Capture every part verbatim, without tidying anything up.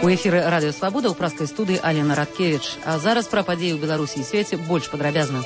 У эфіры радыё Свабода ў праскай студыі Алена Радкевіч. А зараз пра падзеі ў Беларусі і свеце больш падрабязна.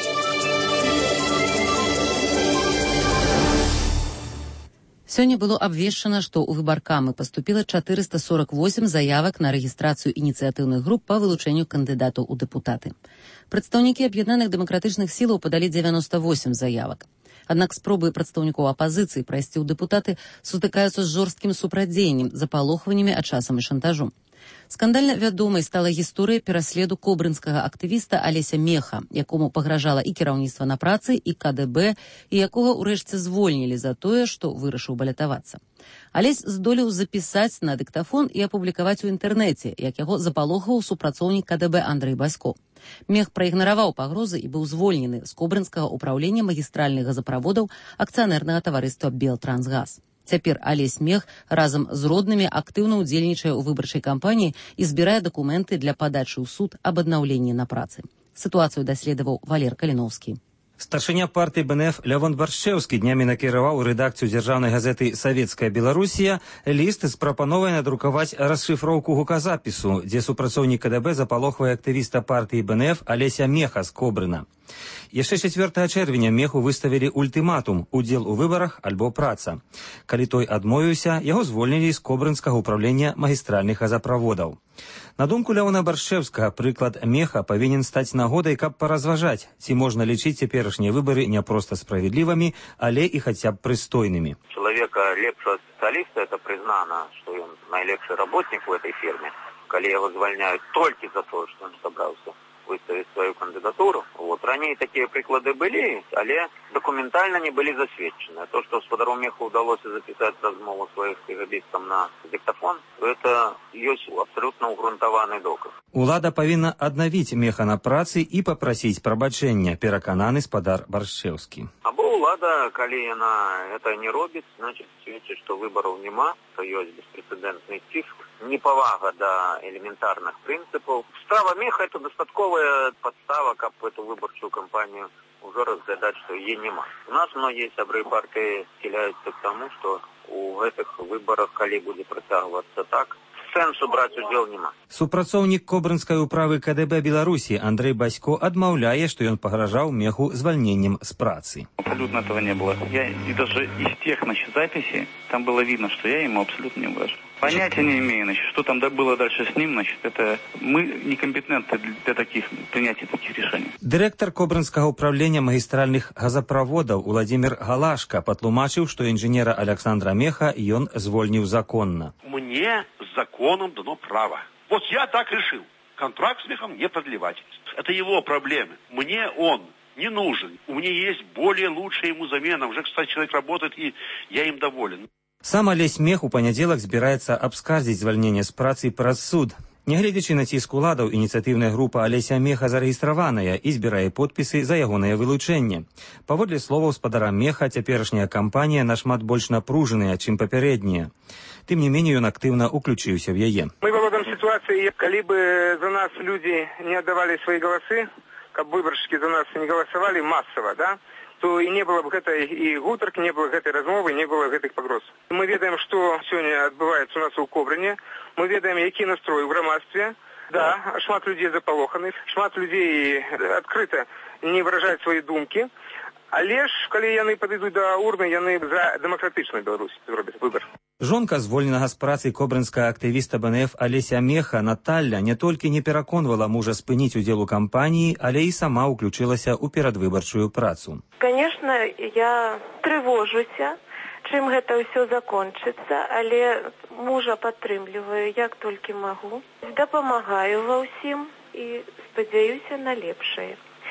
Сёння было абвешчана, што ў выбаркамы паступіла чатырыста сорок восем заявак на рэгістрацыю ініцыятыўных груп па вылучэнню кандыдатаў у дэпутаты. Прадстаўнікі аб'яднаных дэмакратычных сілаў падалі дзевяноста восем заявак. Аднак спробы прадстаўнікоў апазіцыі прайсці ў дэпутаты сутыкаюцца з жорсткім супрадзеяннем, запалохваннямі, а часам і шантажом. Скандальна вядомай стала гісторыя пераследу кобрынскага актывіста Алеся Меха, якому пагражала і кіраўніцтва на працы, і ка дэ бэ, і якога ўрэшце звольнілі за тое, што вырашыў балятавацца. Алесь здолеў запісаць на дыктафон і апублікаваць у інтэрнэце, як яго запалохаў супрацоўнік ка дэ бэ Андрэй Басько. Мех праігнараваў пагрозы і быў звольнены з кобрынскага ўпраўлення магістральных газаправодаў акцыянернага таварыства «Белтрансгаз». Цяпер Алесь Мех разам з роднымі актыўна ўдзельнічае ў выбарчай кампаніі і збірае дакументы для падачы ў суд аб аднаўленні на працы. Сітуацыю даследаваў Валер Каліноўскі. Старшыня партыі бэ эн эф Лявон Баршчэўскі днямі накіраваў у рэдакцыю дзяржаўнай газеты «Савецкая Беларусія» ліст з прапановай надрукаваць расшыфроўку гуказапісу, дзе супрацоўнік ка дэ бэ запалохвае актывіста партыі бэ эн эф Алеся Меха з Кобрына. Яшчэ чацвёртага чэрвеня Меху выставілі ультыматум: удзел у выбарах альбо праца. Калі той адмовіўся, яго звольнілі з кобрынскага ўпраўлення магістральных газаправодаў. На думку Лявона Баршчэўскага, прыклад Меха павінен стаць нагодай, каб паразважаць, ці можна лічыць цяперашнія выбары не проста справедлівымі, але і хаця б прыстойнымі. Чалавека лепшага спецыяліста, это прызнана, што ён найлепшы работнік у этой фірме. Калі яго звальняюць толькі за тое, што ён сабраўся выставіць сваю кандыдатуру. Вот. Раней такія прыклады былі, але дакументальна не былі засведчаны. То, што гаспадару Меху ўдалося запісаць размову сваіх кагабістам на диктофон, это ёсць абсалютна ўгрунтаваны доказ. Улада павінна аднавіць Меха на працы і папрасіць прабачэння, перакананы спадар Баршчэўскі. Або ўлада, калі яна это не робіць, значыць сведчыць, што выбараў няма, то ёсць беспрэцэдэнтны ціск, непавага да элементарных прынцыпаў. Справа Меха — это дастатковая подстава, каб эту выбарчую кампанію уже разглядаць, што яе няма. У нас многія сябры партыі схіляюцца к таму, што у гэтых выбарах, калі будзе працягвацца так, сэнсу браць удзел няма. Супрацоўнік кобрынскай управы ка дэ бэ Беларусі Андрэй Басько адмаўляе, што ён пагражаў Меху звальненнем з працы. Абсолютно этого не было. Я и даже из тех, значит, записей, там было видно, что я ему абсолютно не угрожаю. Понятия не имею, значит, что там было дальше с ним, значит, это мы некомпетентны для таких, принятия таких решений. Дырэктар кобрынскага ўпраўлення магістральных газаправодаў Уладзімір Галашка патлумачыў, што інжынера Александра Меха ён звольніў законна. Мне законом дано право. Вот я так решил. Контракт с Мехом не продлевать. Это его проблемы. Мне он не нужен. У меня есть более лучшая ему замена. Уже, кстати, человек работает, и я им доволен. Сам Алесь Мех у панядзелак збіраецца абскардзіць звальненне з працы праз суд. Нягледзячы на ціск уладаў, ініцыятыўная група Алеся Меха зарэгістраваная і збірае подпісы за ягонае вылучэнне. Паводле словаў спадара Меха, цяперашняя кампанія нашмат больш напружаная, чым папярэдняя. Тым не меней, ён актыўна уключыўся в яе. Мы володаем ситуации, калі бы за нас люди не отдавали свои голосы, каб выборщики за нас не голосовали массово, да, то и не было бы гэтай и гутарки, не было гэтай размовы, не было гэтых пагроз. Мы ведаем, что сегодня адбываецца у нас у Кобрыне, мы ведаем, які настрой в грамадстве. Да, шмат людей запалоханых, шмат людей открыто не выражаюць свае думкі. Але ж, калі яны падыдуць да урны, яны за дэмакратычную Беларусь зробяць выбар. Жонка звольненага з працы кобрынскага актывіста бэ эн эф Алеся Меха Наталля не толькі не пераконвала мужа спыніць удзел у кампаніі, але і сама ўключылася ў перадвыбарчую працу. Конечно, я трывожуся, чым гэта ўсё закончыцца, але мужа падтрымліваю, як толькі магу. Дапамагаю ва ўсім і спадзяюся на лепшае.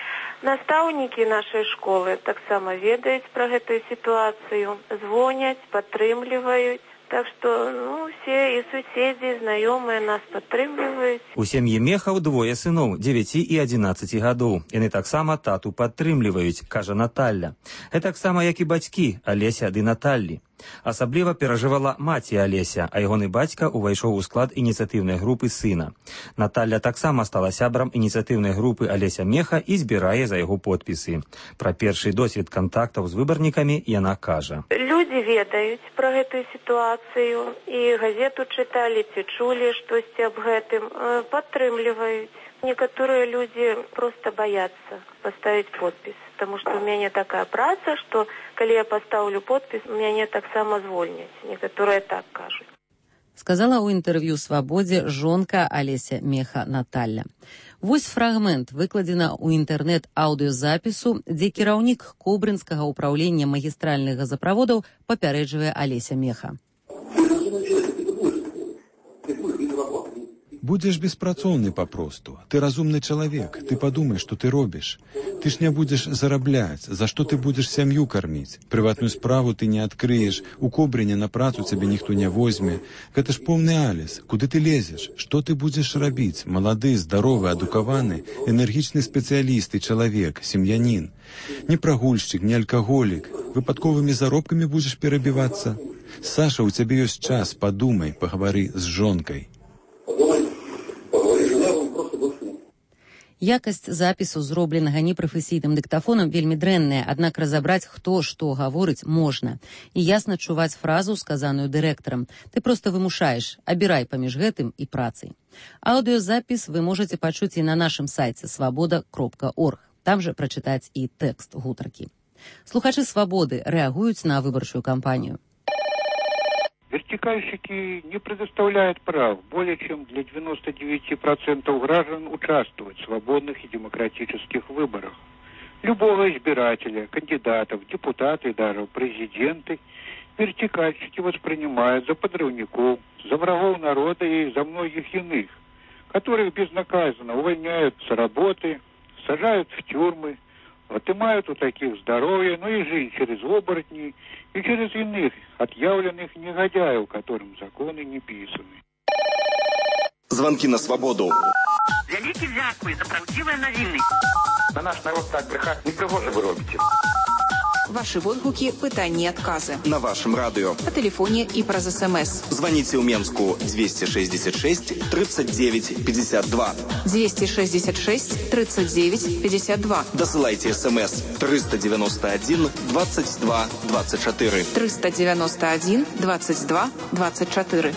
Настаўнікі нашай школы таксама ведаюць пра гэтую сітуацыю, звоняць, падтрымліваюць. Так што, ну, все і суседзі, знаёмыя нас падтрымліваюць. У сям'і Мехаў двое сыноў, дзевяці і адзінаццаці гадоў. Яны таксама тату падтрымліваюць, кажа Наталля. Гэтаксама, як і бацькі Алеся ды Наталлі. Асабліва перажывала маці Алеся, а ягоны бацька ўвайшоў у склад ініцыятыўнай групы сына. Наталля таксама стала сябрам ініцыятыўнай групы Алеся Меха і збірае за яго подпісы. Пра першы досвед кантактаў з выбарнікамі яна кажа. Людзі ведаюць пра гэтую сітуацыю і газету чыталі ці чулі штосьці аб гэтым, падтрымліваюць. Некоторые люди просто боятся поставить подпись, потому что у меня такая праца, что когда я поставлю подпись, меня так само звольнять. Некоторые так кажут. Сказала ў інтэрв'ю «Свабодзе» жонка Алеся Меха Наталля. Вось фрагмент выкладзена ў інтэрнэт-аўдыёзапісу, дзе кіраўнік Кобрынскага ўпраўлення магістральных газаправодаў папярэджвае Алеся Меха. Будзеш беспрацоўны папросту. Ты разумны чалавек, ты падумай, што ты робіш. Ты ж не будзеш зарабляць, за што ты будзеш сям'ю карміць. Прыватную справу ты не адкрыеш, у Кобрыне на працу цябе ніхто не возьме. Гэта ж поўны алес. Куды ты лезеш? Што ты будзеш рабіць? Малады, здаровы, адукаваны, энергічны спецыяліст і чалавек, сем'янін. Не прагульшчык, не алкаголік. Выпадковымі заробкамі будзеш перабівацца. Саша, у цябе ёсць час, падумай, пагавары з жонкай. Якасць запісу, зробленага непрафесійным дыктафонам, вельмі дрэнная, аднак разабраць, хто што гаворыць, можна. І ясна чуваць фразу, сказаную дырэктарам. Ты проста вымушаеш, абірай паміж гэтым і працай. Аўдыёзапіс вы можаце пачуць і на нашым сайце свабода кропка орг. Там жа прачытаць і тэкст гутаркі. Слухачы «Свабоды» рэагуюць на выбарчую кампанію. Вертикальщики не предоставляют прав более чем для девяноста девяти процентов граждан участвовать в свободных и демократических выборах. Любого избирателя, кандидатов, депутаты и даже президенты вертикальщики воспринимают за подрывников, за врагов народа и за многих иных, которых безнаказанно увольняют с работы, сажают в тюрьмы, отымают у таких здоровье, ну и жизнь через оборотней и через иных отъявленных негодяев, которым законы не писаны. Звонки на свободу. Вялікі дзякуй за правдзівыя навіны. На наш народ так брехать не пригоже вы робите. Ваши водгуки, пытанні, отказы. На вашем радио. По телефоне и про СМС. Звоните в Менску двести шестьдесят шесть тридцать девять пятьдесят два. двести шестьдесят шесть тридцать девять пятьдесят два. Досылайте СМС триста девяносто один двадцать два двадцать четыре. триста девяносто один двадцать два двадцать четыре.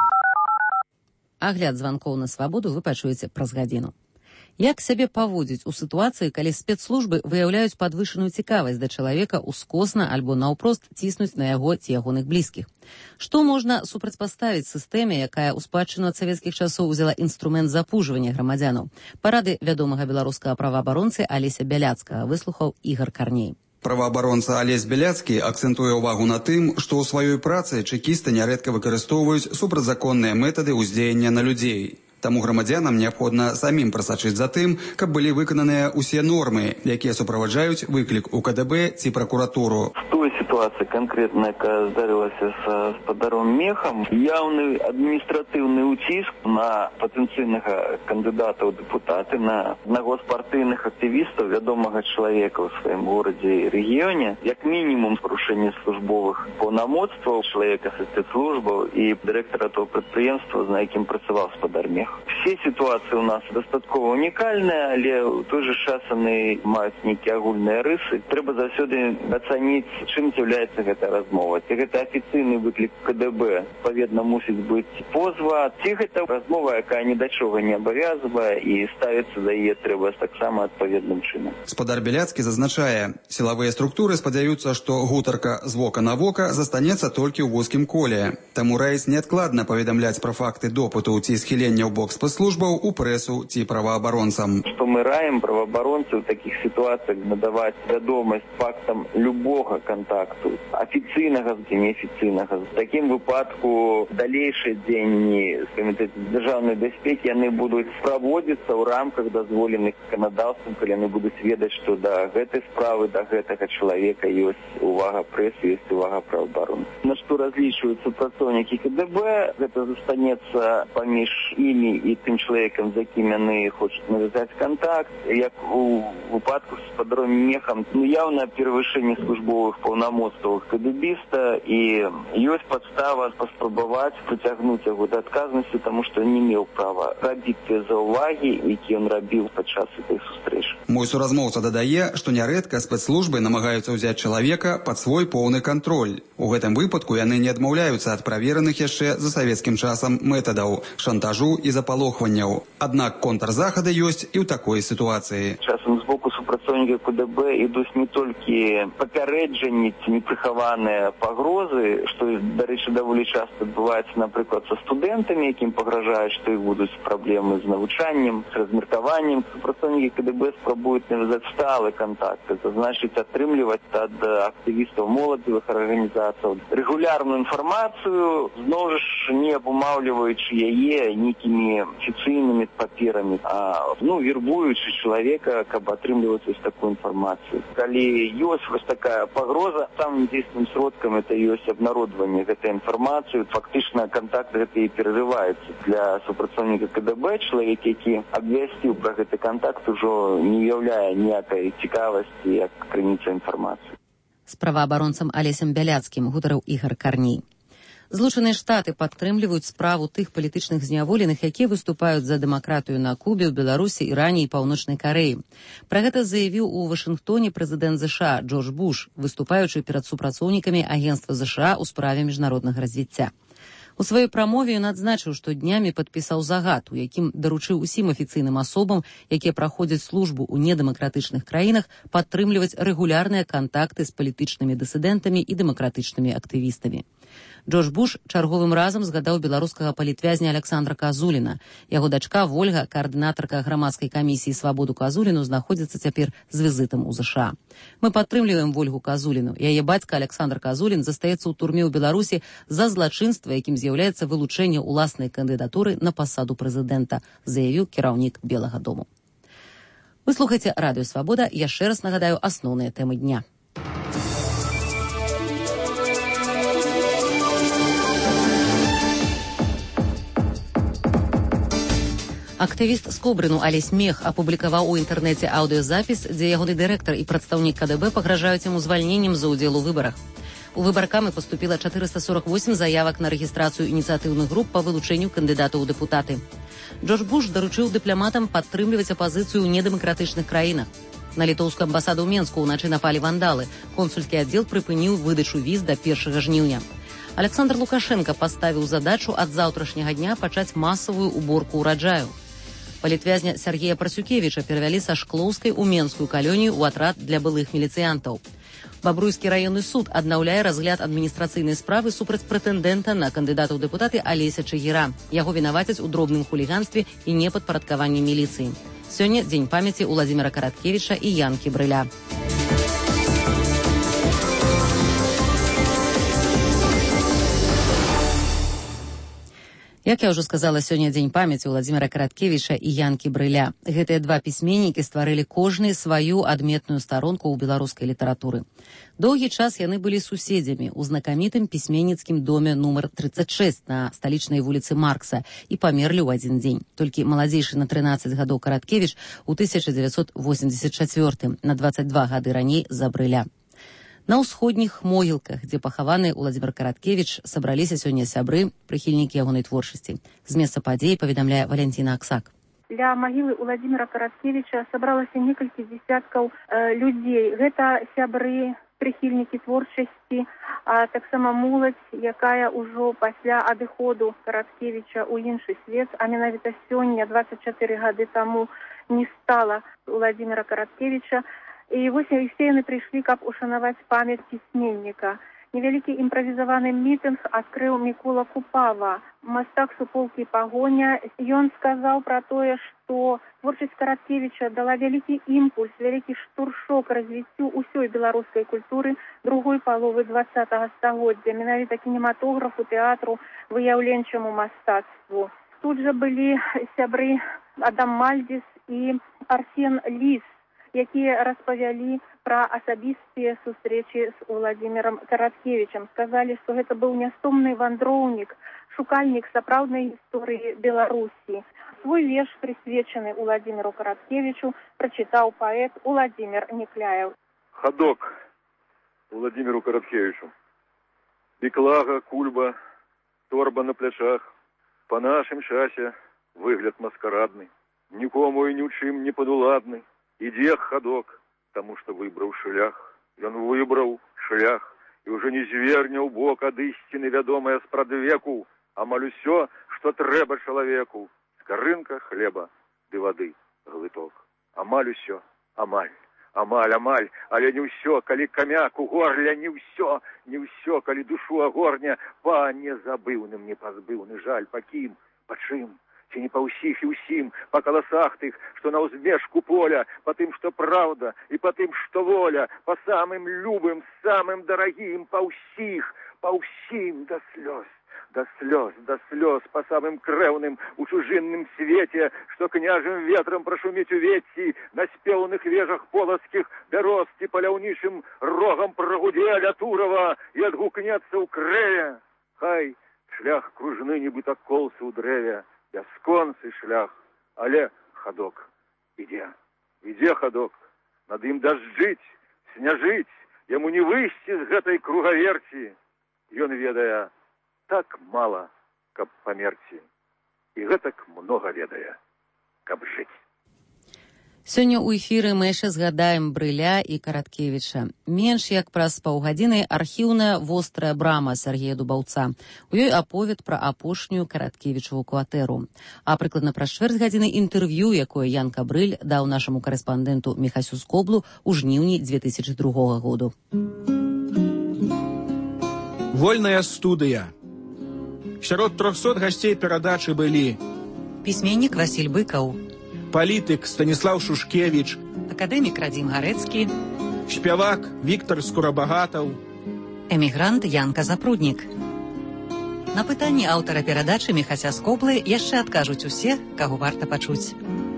Агляд званкоў на свабоду вы пачуеце праз гадзіну. Як сябе паводзіць у сітуацыі, калі спецслужбы выяўляюць падвышаную цікавасць да чалавека ускосна альбо наўпрост ціснуць на яго ці ягоных блізкіх? Што можна супрацьпаставіць сістэме, якая ў спадчыну ад савецкіх часоў узяла інструмент запужвання грамадзянаў? Парады вядомага беларускага праваабаронцы Алеся Бяляцкага выслухаў Ігар Карней. Праваабаронца Алесь Бяляцкі акцэнтуе ўвагу на тым, што ў сваёй працы чэкісты нярэдка выкарыстоўваюць супрацьзаконныя метады ўздзеяння на людзей. Таму грамадзянам неабходна самім прасачыць за тым, каб былі выкананыя ўсе нормы, якія суправаджаюць выклік у ка дэ бэ ці пракуратуру. В той ситуации конкретно, якая здарылася с спадаром Мехом, явный административный утиск на потенциального кандидата в депутаты, на одного з партийных активистов, вядомого человека в своем городе и регионе, як минимум порушение службовых полномоцтв человека со спецслужбов и директора того предприемства, на яким працаваў спадар Мех. Все ситуации у нас дастаткова унікальныя, але ў той же час яны маюць нейкія агульныя рысы. Трэба заўсёды ацаніць, чым з'яўляецца гэта размова. Ці гэта афіцыйны выклік ка дэ бэ, адпаведна мусіць быць позва, ці гэта размова, якая ні да чога не абавязвае і ставіцца да яе трэба таксама адпаведным чынам. Спадар Бяляцкі зазначае, сілавыя структуры спадзяюцца, што гутарка з вока на вока застанецца толькі ў вузкім коле. Таму раіць неадкладна паведамляць пра факты допыту ці схілення ў бок спецслужбаў у прэсу ці праваабаронцам. Што мы раім праваабаронцаў у такіх сітуацыях надаваць вядомасць фактам любога контакту, афіцыйнага ці неафіцыйнага. В такім выпадку далейшыя дзеянні камітэта дзяржаўнай бяспекі яны будуць праводзіцца ў рамках дазволеных заканадаўствам, калі яны будуць ведаць, што да гэтай справы, да гэтага чалавека ёсць увага прэсы, ёсць увага праваабаронцаў. На што разлічваюць супрацоўнікі ка дэ бэ, гэта застанецца паміж імі людзьмі і тым чалавекам, з якім яны хочуць навязаць кантакт. Як у выпадку з спадаром Мехам, ну, явна перавышэнне службовых паўнамоцтваў кэдэбіста, і ёсць падстава паспрабаваць прыцягнуць яго да адказнасці, таму што не меў права рабіць тыя заўвагі, які ён рабіў падчас этой сустрэчы. Мой суразмоўца дадае, што нярэдка спецслужбы намагаюцца ўзяць чалавека пад свой поўны кантроль. У гэтым выпадку яны не адмаўляюцца ад правераных яшчэ за савецкім часам метадаў шантажу і запалохванняў. Аднак контрзахады ёсць і ў такой сітуацыі. Часам з боку супрацоўнікаў КДБ ідуць не толькі папярэджанні ці непрыхаваныя пагрозы, што, дарэчы, даволі часта адбываецца, напрыклад, са студэнтамі, якім пагражаюць, што іх будуць праблемы з навучаннем, з размеркаваннем. Супрацоўнікі КДБ спрабуюць навязаць сталы контакт, это значыць атрымліваць ад актывістаў моладзевых арганізацый рэгулярную інфармацыю, зноў ж не абумаўліваючы яе нейкімі афіцыйнымі паперамі, а ну, вербуючы чалавека, каб атрымліваць вось такую інфармацыю. Калі ёсць вось такая пагроза, самым дзейсным сродкам это ёсць абнародаванне гэтай інфармацыі. Фактычна контакт гэты і перарываецца. Для супрацоўніка КДБ чалавек, які абвясціў пра гэты контакт, ужо не уяўляе ніякай цікавасці як крыніца інфармацыі. З праваабаронцам Алесем Бяляцкім гутарыў Ігар Карней. Злучаныя Штаты падтрымліваюць справу тых палітычных зняволеных, якія выступаюць за дэмакратыю на Кубе, ў Беларусі, Іране і Паўночнай Карэі. Пра гэта заявіў у Вашынгтоне прэзідэнт ЗША Джордж Буш, выступаючы перад супрацоўнікамі Агенцтва ЗША ў справе міжнароднага развіцця. У сваёй прамове ён адзначыў, што днямі падпісаў загад, у якім даручыў усім афіцыйным асобам, якія праходзяць службу ў недэмакратычных краінах, падтрымліваць рэгулярныя кантакты з палітычнымі дысідэнтамі і дэмакратычнымі актывістамі. Джордж Буш чарговым разам згадаў беларускага палітвязня Александра Казуліна. Яго дачка Вольга, каардынатарка грамадскай камісіі «Свабоду» Казуліну, знаходзіцца цяпер з візітам у ЗША. Мы падтрымліваем Вольгу Казуліну. Яе бацька Александр Казулін застаецца ў турме ў Беларусі за злачынства, якім з'яўляецца вылучэнне ўласнай кандыдатуры на пасаду прэзідэнта, заявіў кіраўнік Белага дому. Вы слухаеце радыё «Свабода». Яшчэ раз нагадаю асноўныя тэмы дня. Актывіст з Кобрыну Алесь Мех апублікаваў у інтэрнэце аўдыёзапіс, дзе ягоны дырэктар і прадстаўнік КДБ пагражаюць яму звальненнем за ўдзел у выбарах. У выбаркамы паступіла чатырыста сорак восем заявак на рэгістрацыю ініцыятыўных груп па вылучэнню кандыдатаў у дэпутаты. Джордж Буш даручыў дыпламатам падтрымліваць апазіцыю ў недэмакратычных краінах. На літоўскую амбасаду ў Менску ўначы напалі вандалы. Консульскі аддзел прыпыніў выдачу віз да першага жніўня. Александр Лукашенко паставіў задачу ад заўтрашняга дня пачаць масавую уборку ўраджаю. Палітвязня Сергея Прасюкевіча перавялі са Шклоўскай у Менскую калонію ў атрад для былых міліцыянтаў. Бабруйскі раённы суд аднаўляе разгляд адміністрацыйнай справы супраць прэтэндэнта на кандыдата ў дэпутаты Алеся Чагіра. Яго вінавацяць у дробным хуліганстве і непадпарадкаванні міліцыі. Сёння дзень памяці Уладзіміра Караткевіча і Янкі Брыля. Як я ўжо сказала, сёння дзень памяці Уладзіміра Караткевіча і Янкі Брыля. Гэтыя два пісьменнікі стварылі кожны сваю адметную старонку ў беларускай літаратуры. Доўгі час яны былі суседзямі ў знакамітым пісьменніцкім доме нумар трыццаць шэсць на сталічнай вуліцы Маркса і памерлі ў адзін дзень. Толькі маладзейшы на трынаццаць гадоў Караткевіч у тысяча дзевяцьсот восемьдесят чацвёртым, на дваццаць два гады раней за Брыля. На ўсходніх могілках, дзе пахаваны Уладзімір Караткевіч, сабраліся сёння сябры, прыхільнікі ягонай творчасці. З месца падзеі паведамляе Валянціна Аксак. Для магілы Уладзіміра Караткевіча сабралася некалькі дзесяткаў э, людзей. Гэта сябры, прыхільнікі творчасці, а таксама моладзь, якая ўжо пасля адыходу Караткевіча ў іншы свет, а менавіта сёння, дваццаць чатыры гады таму, не стала Уладзіміра Караткевіча. І вось все яны прыйшлі, каб ушанаваць памяць пісьменніка. Невялікі імправізаваны мітынг адкрыў Мікола Купава, мастак суполкі Пагоня. Ён сказаў пра тое, што творчасць Караткевіча дала вялікі імпульс, вялікі штуршок развіццю ўсёй беларускай культуры другой паловы дваццатага стагоддзя, менавіта кінематографу, тэатру, выяўленчаму мастацтву. Тут жа былі сябры Адам Мальдзіс і Арсен Ліс. якія распавялі пра асабістыя сустрэчы з Уладзімірам Караткевічам. Сказалі, што гэта быў нястомны вандроўнік, шукальнік сапраўднай гісторыі Беларусі. Свой верш, прысвечаны Уладзіміру Караткевічу, прачытаў паэт Уладзімір Некляев. Ходок Уладзіміру Караткевічу. Беклага, кульба, торба на плячах. По нашым часе выгляд маскарадны. Нікому і ні ў чым не падуладны. Ідзе ходок, таму што выбраў шлях. Ён выбраў шлях і ўжо не зверне ў бок ад ісціны вядомая спрадвеку. Амаль усё, што трэба чалавеку. Скарынка хлеба ды вады глыток. Амаль усё, амаль. Амаль, амаль, але не ўсё, калі камяк у горля, не ўсё, не ўсё, калі душу агорня, па незабыўным, непазбыўны жаль, па кім, па чым, ці не па ўсіх і ўсім, па каласах тых, што на ўзмежку поля, па тым, што праўда, і па тым, што воля, па самым любым, самым дарагім, па ўсіх, па ўсім да слёз. Да слёз, да слёз, па самым крэўным у чужынным свеце, што княжым ветрам прашуміць у вецці, на спеўных вежах полацкіх бяроз ці паляўнічым рогам прагудзе ля Турава і адгукнецца ў крэе. Хай шлях кружны нібыта колцы ў дрэве, бясконцы шлях, але ходок ідзе, ідзе ходок, над ім дажджыць, сняжыць, яму не выйсці з гэтай кругаверці. Ён ведае так мала, каб памерці, і гэтак многа ведае, каб жыць. Сёння ў эфіры мы яшчэ згадаем Брыля і Караткевіча. Менш як праз паўгадзіны архіўная вострая брама Сергея Дубаўца. У ёй аповед пра апошнюю Караткевічаву кватэру. А прыкладна праз чвэрць гадзіны інтэрв'ю, якое Ян Кабрыль даў нашаму карэспандэнту Міхасю Скоблу ў жніўні дзве тысячы другога году. Вольная студыя. Сярод трохсот гасцей перадачы былі пісьменнік Васіль Быкаў, палітык Станіслаў Шушкевіч, акадэмік Радзім Гарэцкі, спявак Віктор Скурабагатаў, эмігрант Янка Запруднік. На пытанні аўтара перадачы Міхася Скоблы яшчэ адкажуць усе, каго варта пачуць.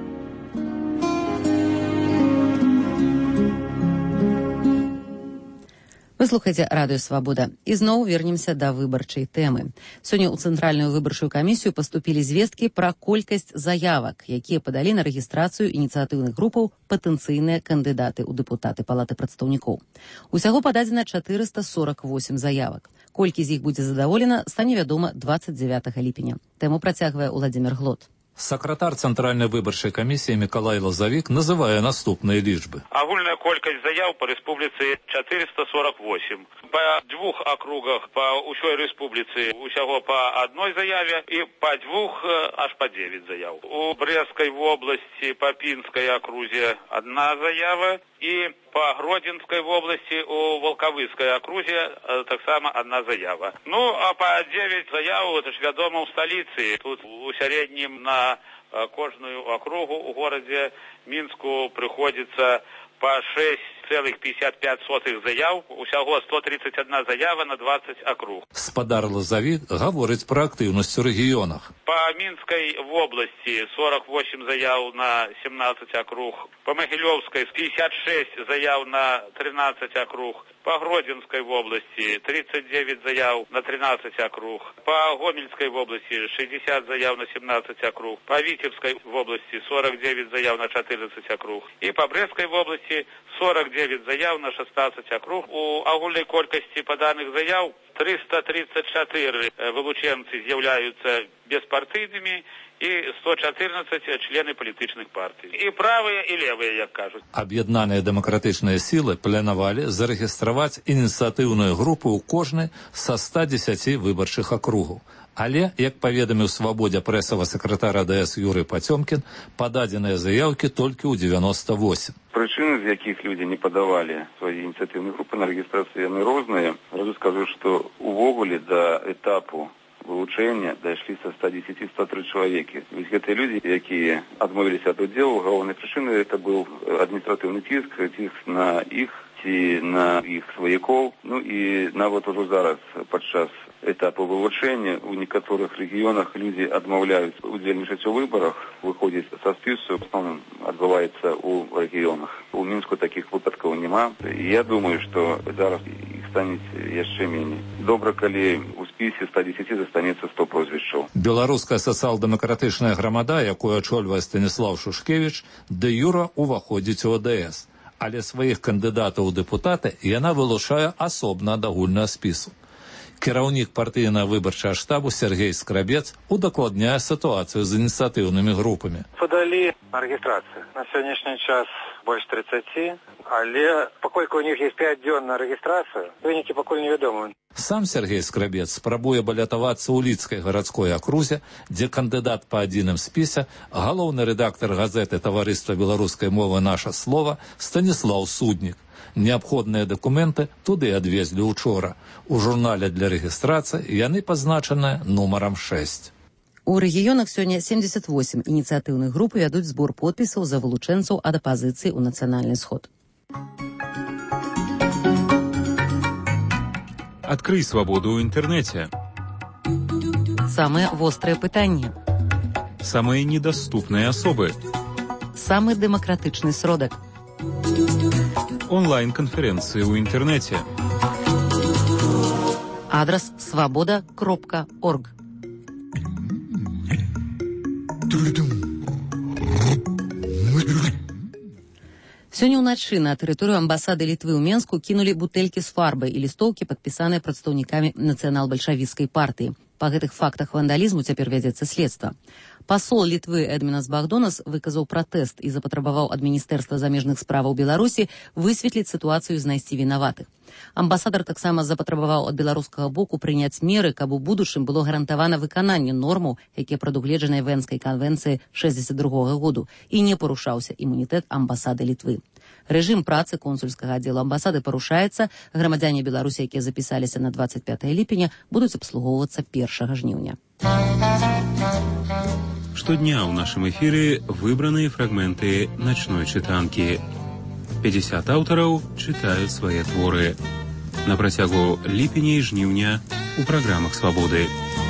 Вы слухаеце радыё «Свабода». І зноў вернемся да выбарчай тэмы. Сёння ў Цэнтральную выбарчую камісію паступілі звесткі пра колькасць заявак, якія падалі на рэгістрацыю ініцыятыўных групаў патэнцыйныя кандыдаты ў дэпутаты Палаты прадстаўнікоў. Усяго пададзена чатырыста сорак восем заявак. Колькі з іх будзе задаволена, стане вядома дваццаць дзявятага ліпеня. Тэму працягвае Уладзімір Глот. Сакратар Цэнтральнай выбарчай камісіі Мікалай Лазавік называе наступныя лічбы. Агульная колькасць заяў па рэспубліцы чатырыста сорак восем. Па двух акругах па ўсёй рэспубліцы усяго па адной заяве і па двух аж па дзевяць заяў. У Брэсцкай вобласці па Пінскай акрузе адна заява і па Гродзенскай вобласці у Волковыскай акрузе таксама адна заява. Ну, а па дзевяць заяў, это ж вядома ў сталіцы. Тут у сярэднім на кожную акругу у горадзе Мінску прыходзіцца па шэсць цэлых пятьдесят пять сотых заяў, усяго сто тридцать одна заява на двадцать акруг. Спадар Лазавік гаворыць пра актыўнасць у рэгіёнах. Па Мінскай вобласці сорок восемь заяў на семнадцать акруг, па Магілёўскай пятьдесят шесть заяў на тринадцать акруг, па Гродзенскай вобласці тридцать девять заяў на тринадцать акруг, па Гомельскай вобласці шестьдесят заяў на семнадцать акруг, па Віцебскай вобласці сорок девять заяў на четырнадцать акруг і па Брэсцкай вобласці сорок девять заяў на шестнадцать акруг. У агульнай колькасці паданых заяў триста тридцать четыре вылучэнцы з'яўляюцца беспартыйнымі і сто чатырнаццаць члены палітычных партый. І правыя, і левыя, як кажуць. Аб'яднаныя дэмакратычныя сілы планавалі зарэгістраваць ініцыятыўную групу ў кожнай са ста дзесяці выбарчых акругаў. Але, як паведаміў «Свабодзе» прэсавы сакратар А Д С Юрый Пацёмкін, пададзеныя заяўкі толькі ў девяносто восемь. Прычыны, з якіх людзі не падавалі свае ініцыятыўныя групы на рэгістрацыю, яны розныя. Разу скажу, што увогуле да этапу вылучэння дайшлі са ста дзесяці сто тры чалавекі. Вось гэтыя людзі, якія адмовіліся ад удзелу, галоўнай прычынай это быў адміністратыўны ціск, ціск на іх ці на іх сваякоў. Ну і нават ужо зараз падчас этапу вылучэння. У некаторых рэгіёнах людзі адмаўляюць удзельнічаць у выбарах, выходзяць са спісу, в основном адбываецца ў рэгіёнах. У Мінску такіх выпадкаў няма. Я думаю, што зараз іх стане яшчэ меней. Добра, калі у спісе ста дзесяці застанецца сто прозвішчаў. Беларуская сацыял-дэмакратычная грамада, якую ачольвае Станіслаў Шушкевіч, дэ юра уваходзіць у АДС. Але сваіх кандыдатаў у дэпутаты яна вылучае асобна ад агульнага спісу. Кіраўнік партыйна-выбарчага штабу Сергей Скрабец удакладняе сітуацыю з ініцыятыўнымі групамі. Падалі на рэгістрацыю. На сённяшні час больш тридцати, але паколькі у них есть пять дзён на рэгістрацыю, вынікі пакуль невядомы. Сам Сергей Скрабец спрабуе балятавацца ў Лідскай гарадской акрузе, дзе кандыдат па адзіным спісе, галоўны рэдактар газеты таварыства беларускай мовы «Наша слова» Станіслаў Суднік. Неабходныя дакументы туды адвезлі учора. У журнале для рэгістрацыі яны пазначаныя нумарам шэсць. У рэгіёнах сёння семьдесят восемь ініцыятыўных груп вядуць збор подпісаў за вылучэнцаў ад апазіцыі ў нацыянальны сход. Открый свободу ў інтэрнэце. Самыя вострыя пытанні. Самыя недаступныя асобы. Самы дэмакратычны сродак. Онлайн-канферэнцыі ў інтэрнэце. Адрас свабода кропка орг. Сёння ўначы на тэрыторыю амбасады Літвы ў Менску кінулі бутэлькі з фарбай і лістоўкі, падпісаныя прадстаўнікамі нацыянал-бальшавіцкай партыі. Па гэтых фактах вандалізму цяпер вядзецца следства. Пасол Літвы Эдмінас Багдонас выказаў пратэст і запатрабаваў ад Міністэрства замежных справаў Беларусі высветліць сітуацыю і знайсці вінаватых. Амбасадар таксама запатрабаваў ад беларускага боку прыняць меры, каб у будучым было гарантавана выкананне нормаў, якія прадугледжаныя Венскай канвенцыі шэсцьдзесят другога году, і не парушаўся імунітэт амбасады Літвы. Рэжым працы консульскага аддзела амбасады парушаецца, грамадзяне Беларусі, якія запісаліся на двадцать пятое ліпеня, будуць абслугоўвацца першага жніўня. Штодня ў нашым эфіры выбраныя фрагменты начной чытанкі. пятьдесят аўтараў чытаюць свае творы. На працягу ліпеня і жніўня у праграмах «Свабоды».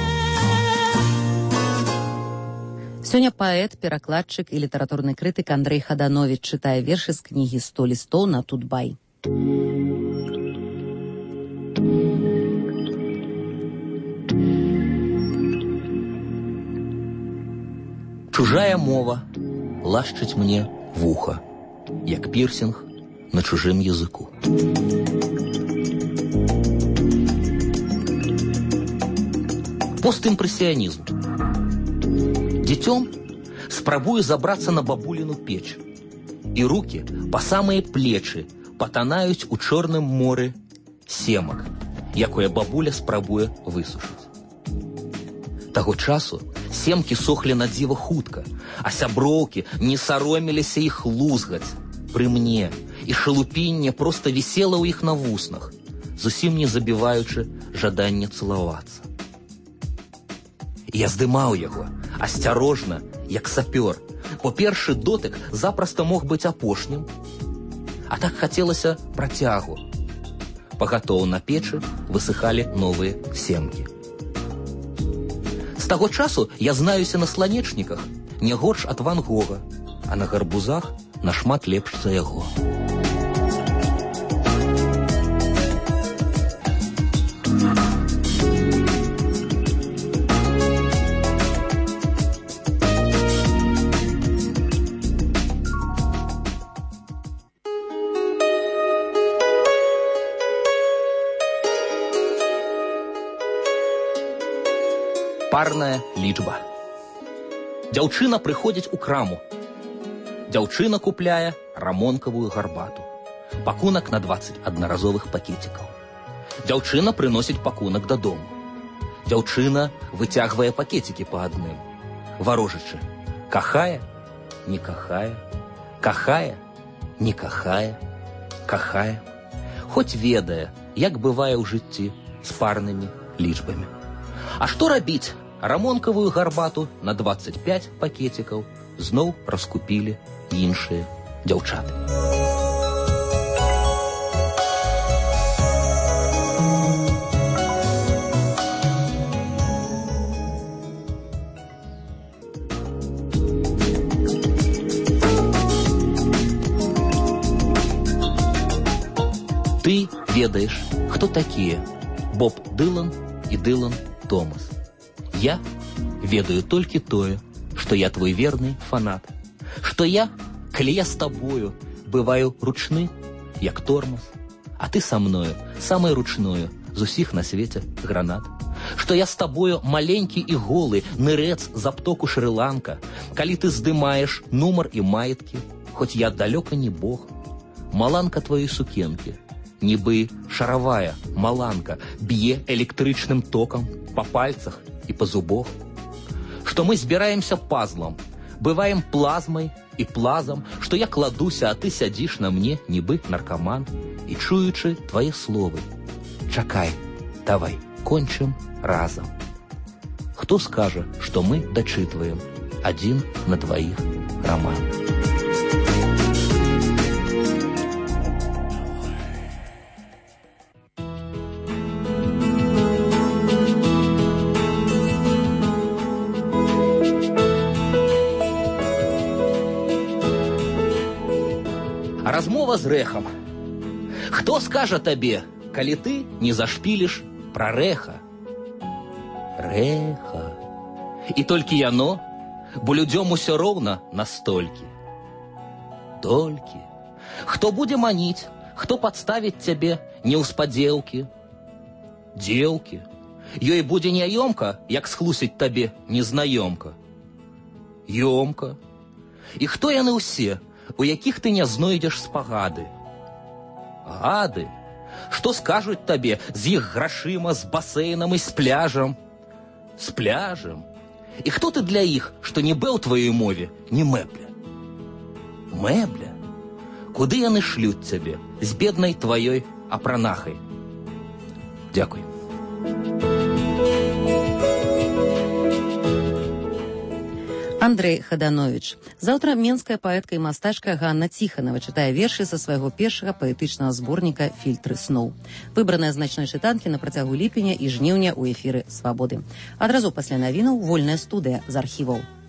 Сёння паэт, перакладчык і літаратурны крытык Андрэй Хадановіч чытае вершы з кнігі «сто лістоў на Тутбай». Чужая мова лашчыць мне вуха, як пірсінг на чужым языку. Постімпрэсіянізм. Дзіцём спрабую забрацца на бабуліну печ, і рукі па самыя плечы патанаюць у чорным моры семак, якое бабуля спрабуе высушыць. Таго часу семкі сохлі на дзіва хутка, а сяброўкі не саромеліся іх лузгаць пры мне, і шалупінне проста вісела ў іх на вуснах, зусім не забіваючы жаданне цалавацца. Я здымаў яго, асцярожна, як сапёр, бо першы дотык запросто мог быць апошнім, а так хацелася працягу. Пагатоў на печы высыхалі новыя семкі. З таго часу я знаюся на сланечніках не горш ад Ван Гога, а на гарбузах нашмат лепш за яго. Парная лічба. Дзяўчына прыходзіць у краму. Дзяўчына купляе рамонкавую гарбату. Пакунак на двадцать аднаразовых пакетикаў. Дзяўчына прыносіць пакунак дадому. Дзяўчына выцягвае пакетики па адным. Варожачы. Кахае, не кахае. Кахае, не кахае. Кахае. Хоць ведае, як бывае ў жыцці з парнымі лічбамі. А што рабіць? Рамонкавую гарбату на двадцать пять пакетикаў зноў раскупілі іншыя дзяўчаты. Ты ведаешь, кто такие Боб Дилан и Дилан Томас. Я ведаю только тое, что я твой верный фанат, что я, коли я с тобою, бываю ручны, як тормоз, а ты со мною, самой ручною, з усіх на свете гранат. Что я с тобою маленький и голый, нырец за птоку Шри-Ланка, коли ты здымаешь нумар и маятки, хоть я далеко не бог. Маланка твоей сукенки, нібы шаровая маланка, бье электричным током по пальцах и по зубов. Что мы сбираемся пазлом, бываем плазмой и плазом, что я кладуся, а ты сядишь на мне, нібы наркоман, и чуючи твои словы. Чакай, давай, кончим разом. Кто скажет, что мы дочитываем один на двоих роман? Размова з рэхам. Хто скажа табе, калі ты не зашпіліш пра рэха? Рэха. І толькі яно, бо людзём усё роўна настолькі. Толькі. Хто будзе маніць, хто падставіць цябе неўспадзеўкі? Дзеўкі. Ёй будзе няёмка, як схлусіць табе незнаёмка. Ёмка. І хто яны ўсе, у якіх ты не знойдзеш спагады? Гады. Што скажуць табе з іх грашыма, з басейнам і з пляжам? З пляжам. І хто ты для іх, што не быў тваёй мове, не мэбля? Мэбля? Куды яны шлюць цябе з беднай тваёй апранахай? Дзякуй. Андрэй Хаданович. Заўтра менская паэтка і мастачка Ганна Ціханова чытае вершы са свайго першага паэтычнага зборніка «Фільтры сноў». Выбраныя з начной чытанкі на працягу ліпеня і жніўня ў эфіры «Свабоды». Адразу пасля навінаў вольная студыя з архіваў.